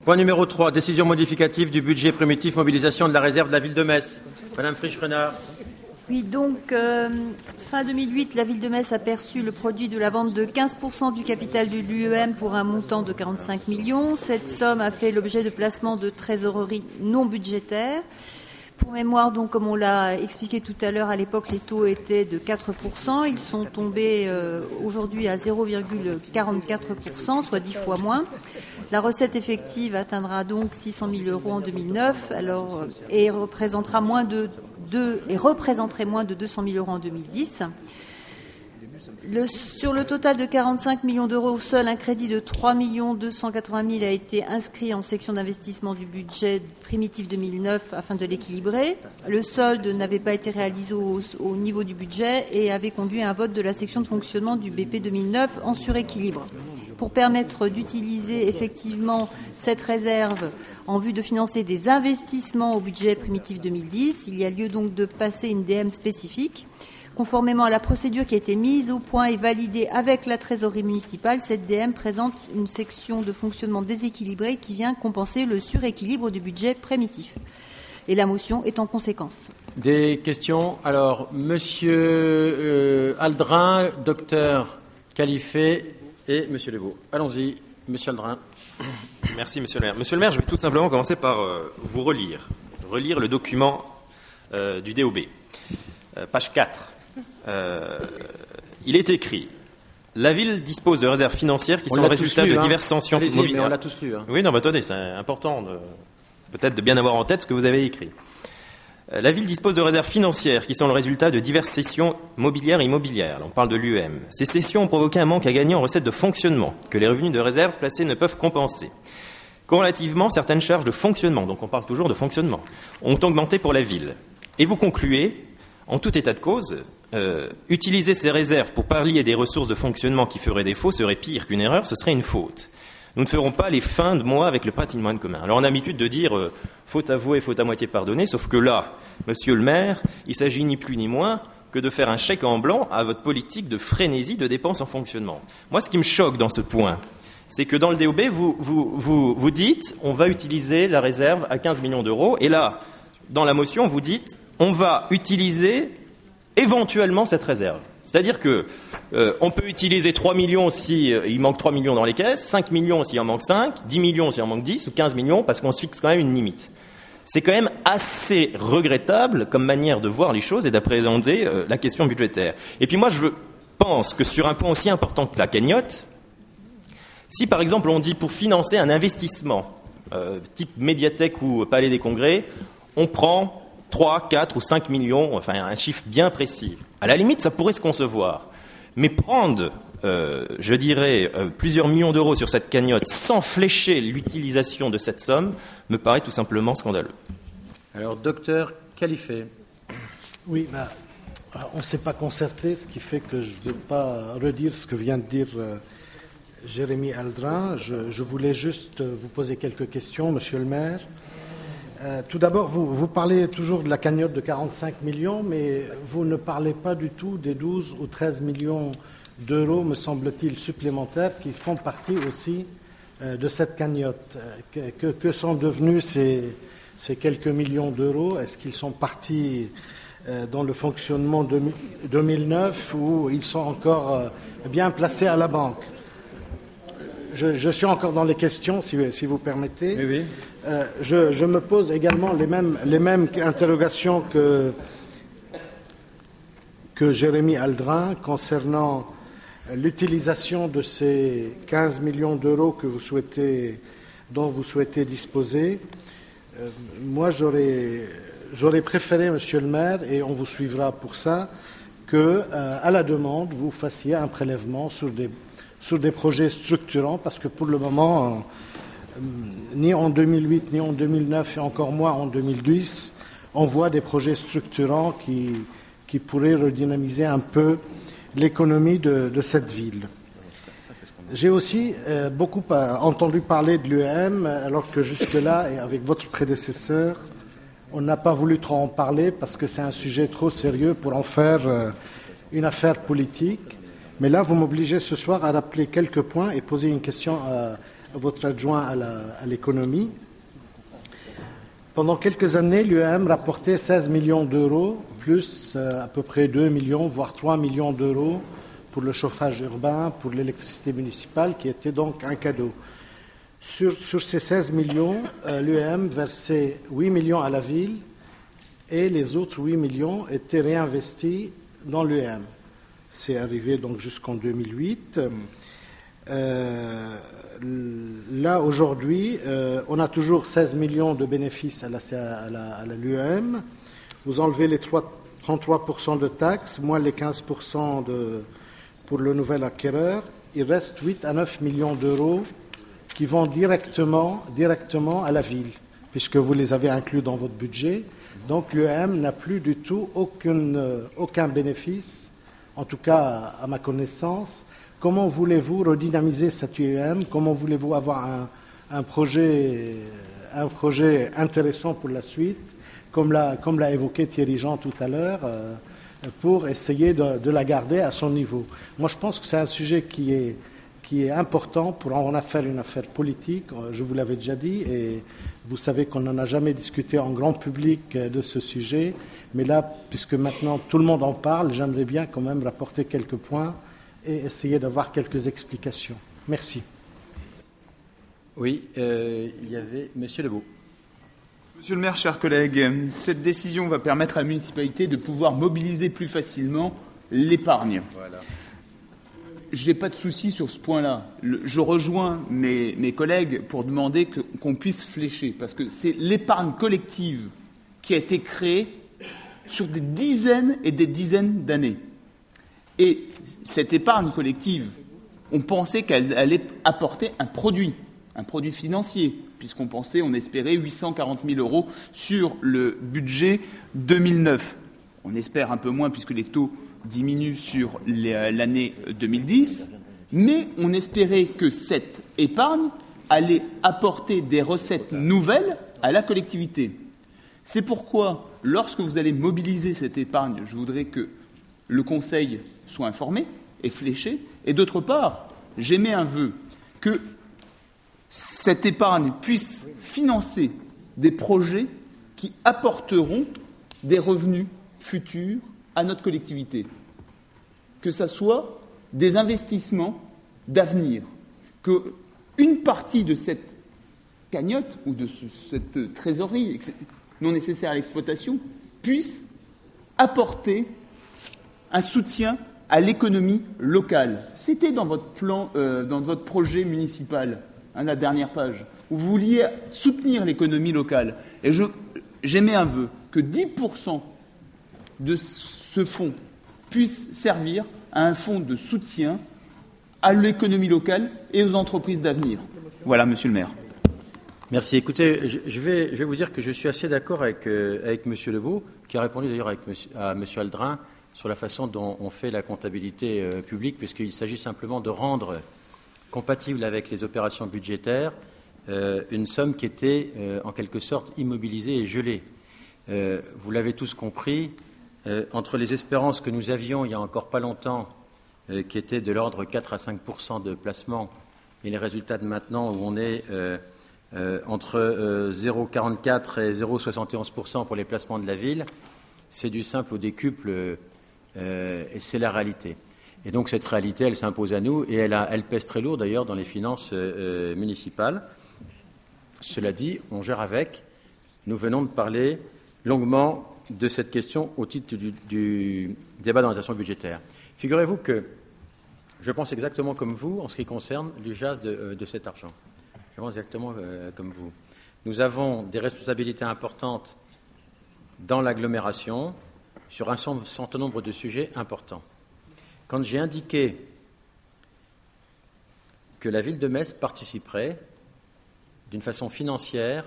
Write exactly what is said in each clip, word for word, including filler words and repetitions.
Point numéro trois, décision modificative du budget primitif mobilisation de la réserve de la ville de Metz. Madame Frisch-Renard. Oui, donc, euh, fin deux mille huit, la ville de Metz a perçu le produit de la vente de quinze pour cent du capital de l'U E M pour un montant de quarante-cinq millions. Cette somme a fait l'objet de placements de trésorerie non budgétaires. Pour mémoire, donc, comme on l'a expliqué tout à l'heure, à l'époque, les taux étaient de quatre pour cent. Ils sont tombés euh, aujourd'hui à zéro virgule quarante-quatre pour cent, soit dix fois moins. La recette effective atteindra donc six cent mille euros en deux mille neuf alors, et, représentera moins de deux, et représenterait moins de deux cent mille euros en deux mille dix. Le, sur le total de quarante-cinq millions d'euros, seul un crédit de trois millions deux cent quatre-vingt mille a été inscrit en section d'investissement du budget primitif deux mille neuf afin de l'équilibrer. Le solde n'avait pas été réalisé au, au niveau du budget et avait conduit à un vote de la section de fonctionnement du B P deux mille neuf en suréquilibre. Pour permettre d'utiliser effectivement cette réserve en vue de financer des investissements au budget primitif deux mille dix, il y a lieu donc de passer une D M spécifique. Conformément à la procédure qui a été mise au point et validée avec la trésorerie municipale, cette D M présente une section de fonctionnement déséquilibrée qui vient compenser le suréquilibre du budget primitif. Et la motion est en conséquence. Des questions? Alors, Monsieur euh, Aldrin, Docteur Califé et Monsieur Lebeau. Allons-y, Monsieur Aldrin. Merci, Monsieur le maire. Monsieur le maire, je vais tout simplement commencer par euh, vous relire, relire le document euh, du D O B. Euh, page quatre. Euh, il est écrit « La ville dispose de réserves financières qui on sont le résultat lu, de hein. diverses sanctions mobilières. » On l'a tous lu. Hein. Oui, non, mais attendez, c'est important de, peut-être de bien avoir en tête ce que vous avez écrit. Euh, la ville dispose de réserves financières qui sont le résultat de diverses cessions mobilières et immobilières. Là, on parle de l'U E M. Ces cessions ont provoqué un manque à gagner en recettes de fonctionnement que les revenus de réserve placés ne peuvent compenser. Corrélativement, certaines charges de fonctionnement, donc on parle toujours de fonctionnement, ont augmenté pour la ville. Et vous concluez, en tout état de cause, euh, utiliser ces réserves pour pallier des ressources de fonctionnement qui feraient défaut serait pire qu'une erreur, ce serait une faute. Nous ne ferons pas les fins de mois avec le patrimoine commun. Alors on a l'habitude de dire euh, faute avouée, faute à moitié pardonnée, sauf que là, monsieur le maire, il s'agit ni plus ni moins que de faire un chèque en blanc à votre politique de frénésie de dépenses en fonctionnement. Moi, ce qui me choque dans ce point, c'est que dans le D O B, vous, vous, vous, vous dites on va utiliser la réserve à quinze millions d'euros, et là, dans la motion, vous dites on va utiliser éventuellement cette réserve. C'est-à-dire que euh, on peut utiliser trois millions si euh, il manque trois millions dans les caisses, cinq millions s'il en manque cinq, dix millions s'il en manque dix ou quinze millions parce qu'on se fixe quand même une limite. C'est quand même assez regrettable comme manière de voir les choses et d'appréhender euh, la question budgétaire. Et puis moi, je pense que sur un point aussi important que la cagnotte, si par exemple on dit pour financer un investissement euh, type médiathèque ou palais des congrès, on prend trois, quatre ou cinq millions, enfin un chiffre bien précis. À la limite, ça pourrait se concevoir. Mais prendre, euh, je dirais, euh, plusieurs millions d'euros sur cette cagnotte sans flécher l'utilisation de cette somme me paraît tout simplement scandaleux. Alors, docteur Califé. Oui, bah, on ne s'est pas concerté, ce qui fait que je ne vais pas redire ce que vient de dire euh, Jérémy Aldrin. Je, je voulais juste vous poser quelques questions, monsieur le maire. Euh, tout d'abord, vous, vous parlez toujours de la cagnotte de quarante-cinq millions, mais vous ne parlez pas du tout des douze ou treize millions d'euros, me semble-t-il, supplémentaires qui font partie aussi euh, de cette cagnotte. Que, que, que sont devenus ces, ces quelques millions d'euros? Est-ce qu'ils sont partis euh, dans le fonctionnement de deux mille neuf ou ils sont encore euh, bien placés à la banque? Je, je suis encore dans les questions, si, si vous permettez. Oui, oui. Euh, je, je me pose également les mêmes, les mêmes interrogations que, que Jérémy Aldrin concernant l'utilisation de ces quinze millions d'euros que vous souhaitez, dont vous souhaitez disposer. Euh, moi, j'aurais, j'aurais préféré, monsieur le maire, et on vous suivra pour ça, que, euh, à la demande, vous fassiez un prélèvement sur des, sur des projets structurants, parce que pour le moment, euh, ni en deux mille huit, ni en deux mille neuf, et encore moins en deux mille dix, on voit des projets structurants qui, qui pourraient redynamiser un peu l'économie de, de cette ville. J'ai aussi euh, beaucoup entendu parler de l'U E M, alors que jusque-là, et avec votre prédécesseur, on n'a pas voulu trop en parler parce que c'est un sujet trop sérieux pour en faire euh, une affaire politique. Mais là, vous m'obligez ce soir à rappeler quelques points et poser une question à, votre adjoint à, la, à l'économie. Pendant quelques années, l'U E M rapportait seize millions d'euros, plus euh, à peu près deux millions, voire trois millions d'euros pour le chauffage urbain, pour l'électricité municipale, qui était donc un cadeau. Sur, sur ces seize millions, euh, l'U E M versait huit millions à la ville et les autres huit millions étaient réinvestis dans l'U E M. C'est arrivé donc jusqu'en deux mille huit. Mmh. Euh, là, aujourd'hui, euh, on a toujours seize millions de bénéfices à la, à la, à la l'U E M. Vous enlevez les trente-trois pour cent de taxes, moins les quinze pour cent de, pour le nouvel acquéreur. Il reste huit à neuf millions d'euros qui vont directement, directement à la ville, puisque vous les avez inclus dans votre budget. Donc l'U E M n'a plus du tout aucun, aucun bénéfice, en tout cas à ma connaissance. Comment voulez-vous redynamiser cette U E M? Comment voulez-vous avoir un, un, projet, un projet intéressant pour la suite, comme l'a, comme l'a évoqué Thierry Jean tout à l'heure, euh, pour essayer de, de la garder à son niveau? Moi, je pense que c'est un sujet qui est, qui est important pour en faire une affaire politique, je vous l'avais déjà dit, et vous savez qu'on n'en a jamais discuté en grand public de ce sujet, mais là, puisque maintenant tout le monde en parle, j'aimerais bien quand même rapporter quelques points et essayer d'avoir quelques explications. Merci. Oui, euh, il y avait Monsieur Lebeau. Monsieur le maire, chers collègues, cette décision va permettre à la municipalité de pouvoir mobiliser plus facilement l'épargne. Voilà. Je n'ai pas de souci sur ce point-là. Le, je rejoins mes, mes collègues pour demander que, qu'on puisse flécher, parce que c'est l'épargne collective qui a été créée sur des dizaines et des dizaines d'années. Et cette épargne collective, on pensait qu'elle allait apporter un produit, un produit financier, puisqu'on pensait, on espérait huit cent quarante mille euros sur le budget deux mille neuf. On espère un peu moins puisque les taux diminuent sur les, l'année deux mille dix, mais on espérait que cette épargne allait apporter des recettes nouvelles à la collectivité. C'est pourquoi, lorsque vous allez mobiliser cette épargne, je voudrais que le Conseil soit informé et fléché. Et d'autre part, j'émets un vœu que cette épargne puisse financer des projets qui apporteront des revenus futurs à notre collectivité. Que ce soit des investissements d'avenir, qu'une partie de cette cagnotte ou de ce, cette trésorerie non nécessaire à l'exploitation puisse apporter un soutien à l'économie locale. C'était dans votre plan, euh, dans votre projet municipal, hein, la dernière page, où vous vouliez soutenir l'économie locale. Et je, j'émets un vœu que dix pour cent de ce fonds puisse servir à un fonds de soutien à l'économie locale et aux entreprises d'avenir. Voilà, monsieur le maire. Merci. Écoutez, je vais, je vais vous dire que je suis assez d'accord avec, euh, avec monsieur Lebeau, qui a répondu d'ailleurs avec monsieur, à monsieur Aldrin sur la façon dont on fait la comptabilité euh, publique, puisqu'il s'agit simplement de rendre compatible avec les opérations budgétaires euh, une somme qui était euh, en quelque sorte immobilisée et gelée. Euh, vous l'avez tous compris, euh, entre les espérances que nous avions il y a encore pas longtemps, euh, qui étaient de l'ordre quatre à cinq pour cent de placement, et les résultats de maintenant où on est euh, euh, entre euh, zéro virgule quarante-quatre et zéro virgule soixante et onze pour cent pour les placements de la ville, c'est du simple au décuple, euh, et c'est la réalité. Et donc cette réalité, elle s'impose à nous, et elle, a, elle pèse très lourd d'ailleurs dans les finances euh, municipales. Cela dit, on gère avec. Nous venons de parler longuement de cette question au titre du, du débat d'orientation budgétaire. Figurez-vous que je pense exactement comme vous en ce qui concerne l'usage de, de cet argent. Je pense exactement euh, comme vous. Nous avons des responsabilités importantes dans l'agglomération sur un certain nombre de sujets importants. Quand j'ai indiqué que la ville de Metz participerait d'une façon financière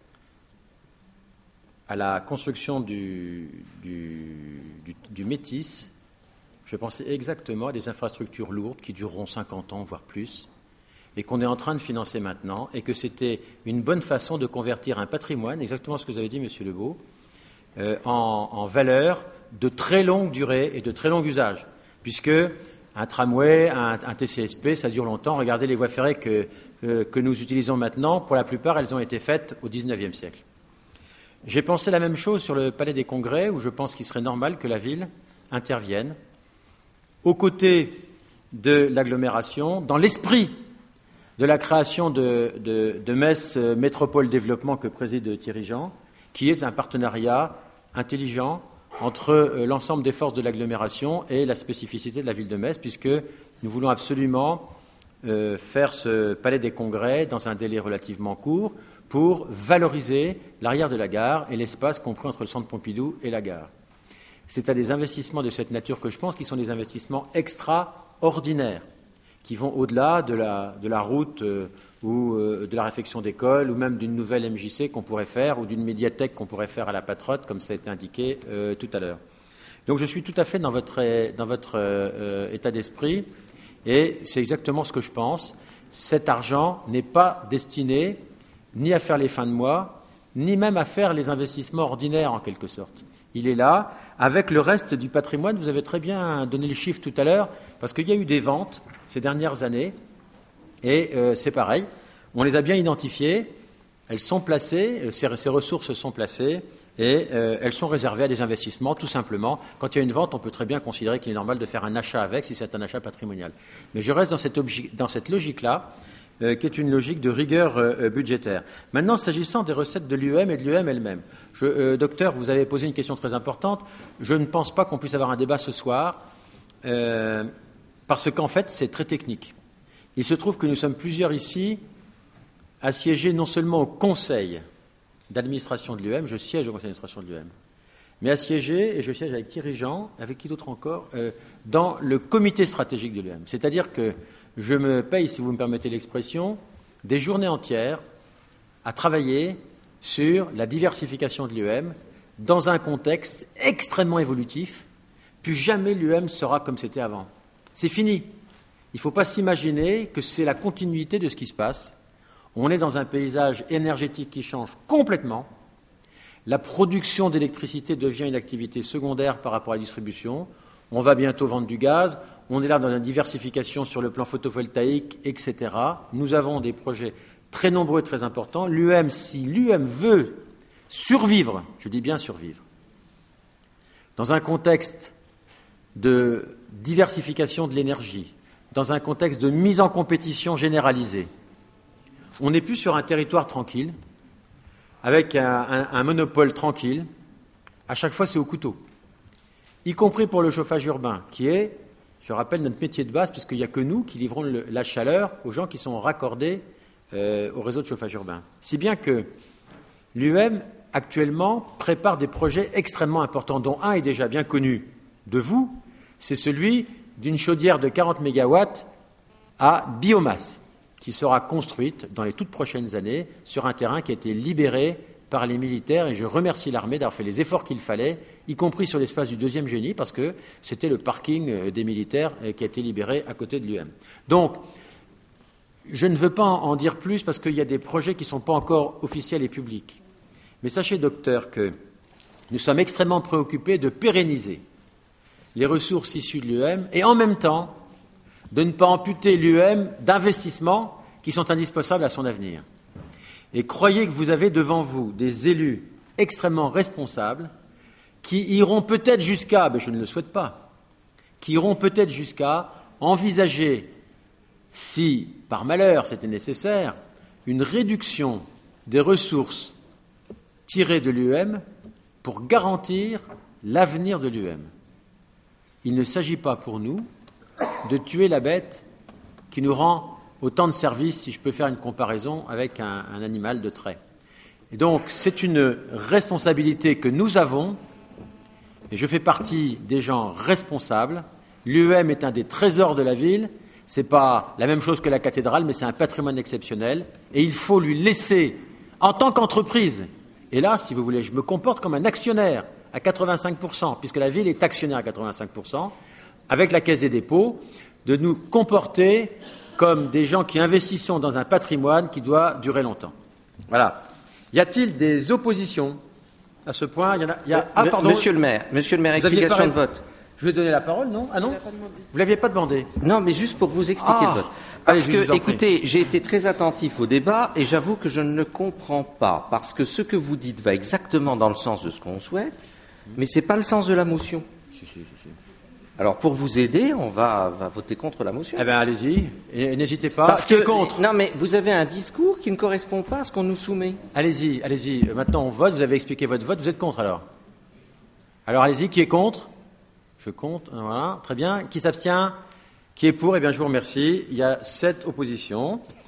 à la construction du, du, du, du Métis, je pensais exactement à des infrastructures lourdes qui dureront cinquante ans, voire plus, et qu'on est en train de financer maintenant, et que c'était une bonne façon de convertir un patrimoine, exactement ce que vous avez dit, Monsieur Lebeau, euh, en, en valeur de très longue durée et de très long usage, puisque Un tramway, un, un T C S P, ça dure longtemps. Regardez les voies ferrées que, que, que nous utilisons maintenant. Pour la plupart, elles ont été faites au dix-neuvième siècle. J'ai pensé la même chose sur le Palais des Congrès, où je pense qu'il serait normal que la ville intervienne aux côtés de l'agglomération, dans l'esprit de la création de, de, de Metz Métropole Développement que préside Thierry Jean, qui est un partenariat intelligent entre l'ensemble des forces de l'agglomération et la spécificité de la ville de Metz, puisque nous voulons absolument euh, faire ce Palais des Congrès dans un délai relativement court pour valoriser l'arrière de la gare et l'espace compris entre le centre Pompidou et la gare. C'est à des investissements de cette nature que je pense qui sont des investissements extraordinaires, qui vont au-delà de la, de la route euh, ou euh, de la réfection d'école, ou même d'une nouvelle M J C qu'on pourrait faire, ou d'une médiathèque qu'on pourrait faire à la Patrotte, comme ça a été indiqué euh, tout à l'heure. Donc je suis tout à fait dans votre, dans votre euh, état d'esprit, et c'est exactement ce que je pense. Cet argent n'est pas destiné ni à faire les fins de mois, ni même à faire les investissements ordinaires en quelque sorte. Il est là, avec le reste du patrimoine. Vous avez très bien donné le chiffre tout à l'heure, parce qu'il y a eu des ventes ces dernières années, et euh, c'est pareil, on les a bien identifiées, elles sont placées, ces, ces ressources sont placées, et euh, elles sont réservées à des investissements, tout simplement. Quand il y a une vente, on peut très bien considérer qu'il est normal de faire un achat avec, si c'est un achat patrimonial. Mais je reste dans cette, obje- dans cette logique-là, euh, qui est une logique de rigueur euh, budgétaire. Maintenant, s'agissant des recettes de l'U E M et de l'U E M elle-même, je, euh, docteur, vous avez posé une question très importante. Je ne pense pas qu'on puisse avoir un débat ce soir, euh, parce qu'en fait, c'est très technique. Il se trouve que nous sommes plusieurs ici à siéger non seulement au conseil d'administration de l'U E M, je siège au conseil d'administration de l'U E M, mais à siéger, et je siège avec Thierry Jean, avec qui d'autre encore, euh, dans le comité stratégique de l'U E M. C'est-à-dire que je me paye, si vous me permettez l'expression, des journées entières à travailler sur la diversification de l'U E M dans un contexte extrêmement évolutif. Plus jamais l'U E M sera comme c'était avant. C'est fini. Il ne faut pas s'imaginer que c'est la continuité de ce qui se passe. On est dans un paysage énergétique qui change complètement. La production d'électricité devient une activité secondaire par rapport à la distribution. On va bientôt vendre du gaz. On est là dans la diversification sur le plan photovoltaïque, et cetera. Nous avons des projets très nombreux et très importants. L'U E M, si l'U E M veut survivre, je dis bien survivre, dans un contexte de diversification de l'énergie, dans un contexte de mise en compétition généralisée, on n'est plus sur un territoire tranquille, avec un, un, un monopole tranquille. À chaque fois, c'est au couteau. Y compris pour le chauffage urbain, qui est, je rappelle, notre métier de base, puisqu'il n'y a que nous qui livrons le, la chaleur aux gens qui sont raccordés euh, au réseau de chauffage urbain. Si bien que l'U E M, actuellement, prépare des projets extrêmement importants, dont un est déjà bien connu de vous, c'est celui d'une chaudière de quarante mégawatts à biomasse, qui sera construite dans les toutes prochaines années sur un terrain qui a été libéré par les militaires, et je remercie l'armée d'avoir fait les efforts qu'il fallait, y compris sur l'espace du deuxième génie, parce que c'était le parking des militaires qui a été libéré à côté de l'U E M. Donc, je ne veux pas en dire plus, parce qu'il y a des projets qui ne sont pas encore officiels et publics. Mais sachez, docteur, que nous sommes extrêmement préoccupés de pérenniser les ressources issues de l'U E M, et en même temps, de ne pas amputer l'U E M d'investissements qui sont indispensables à son avenir. Et croyez que vous avez devant vous des élus extrêmement responsables qui iront peut-être jusqu'à, mais je ne le souhaite pas, qui iront peut-être jusqu'à envisager, si par malheur c'était nécessaire, une réduction des ressources tirées de l'U E M pour garantir l'avenir de l'U E M. Il ne s'agit pas pour nous de tuer la bête qui nous rend autant de services, si je peux faire une comparaison, avec un, un animal de trait. Et donc, c'est une responsabilité que nous avons, et je fais partie des gens responsables. L'U E M est un des trésors de la ville. Ce n'est pas la même chose que la cathédrale, mais c'est un patrimoine exceptionnel. Et il faut lui laisser, en tant qu'entreprise, et là, si vous voulez, je me comporte comme un actionnaire à quatre-vingt-cinq pour cent, puisque la ville est actionnaire à quatre-vingt-cinq pour cent, avec la Caisse des dépôts, de nous comporter comme des gens qui investissons dans un patrimoine qui doit durer longtemps. Voilà. Y a-t-il des oppositions à ce point? Il y en a, il y a... Ah, pardon. Monsieur le maire, Monsieur le maire, explication de vote. Je vais donner la parole, non? Ah non? Vous ne l'aviez pas demandé? Non, mais juste pour vous expliquer Ah. le vote. Allez, Parce je vous en que, prie. écoutez, j'ai été très attentif au débat et j'avoue que je ne le comprends pas. Parce que ce que vous dites va exactement dans le sens de ce qu'on souhaite, mais ce n'est pas le sens de la motion. Si, si, si, si. Alors, pour vous aider, on va, va voter contre la motion. Eh bien, allez-y. Et n'hésitez pas. Parce Qui que, est contre? non, mais vous avez un discours qui ne correspond pas à ce qu'on nous soumet. Allez-y, allez-y. Maintenant, on vote. Vous avez expliqué votre vote. Vous êtes contre, alors? Alors, allez-y. Qui est contre? Je compte. Voilà. Très bien. Qui s'abstient? Qui est pour? Eh bien, je vous remercie. Il y a sept oppositions.